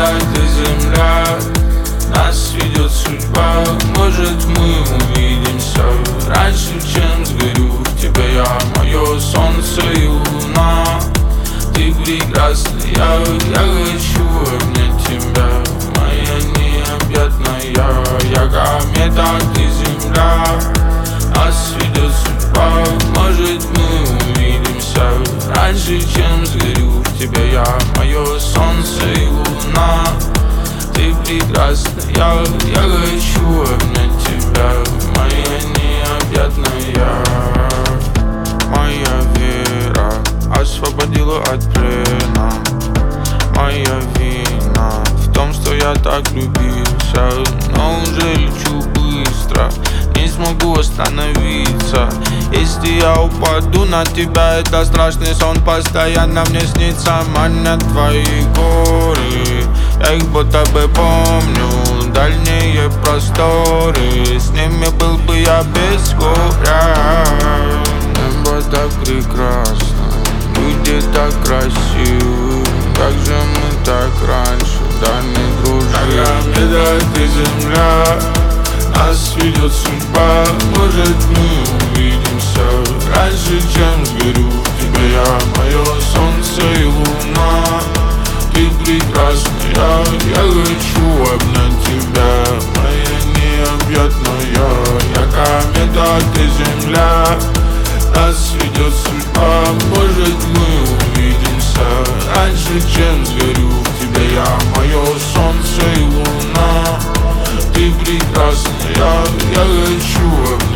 планета, ты земля, нас ведет судьба. Может, мы увидимся раньше, чем сгорю в тебе я. Мое солнце и луна, ты прекрасная, я хочу обнять тебя. Моя необъятная, я комета, ты земля, нас ведет судьба. Может, мы увидимся раньше, чем сгорю в тебе я. Мое солнце и луна, ты прекрасная, я хочу обнять тебя. Моя необъятная. Моя вера освободила от плена. Моя вина в том, что я так влюбился, но уже лечу быстро, не смогу остановиться. Если я упаду на тебя, это страшный сон, постоянно мне снится. Манят твои горы, я их будто бы помню, дальние просторы, с ними был бы я без горя. Небо так прекрасно, люди так красивы, как же мы так раньше, да не дружили. Комета, ты земля, нас ведет судьба. Может, мы увидимся раньше, чем сгорю в тебе я. Мое солнце и луна, ты прекрасная, я хочу обнять тебя. Моя необъятная, я комета, ты земля, нас ведет судьба. Может, мы увидимся раньше, чем сгорю в тебе я. Мое солнце и луна, ты прекрасная, я хочу обнять.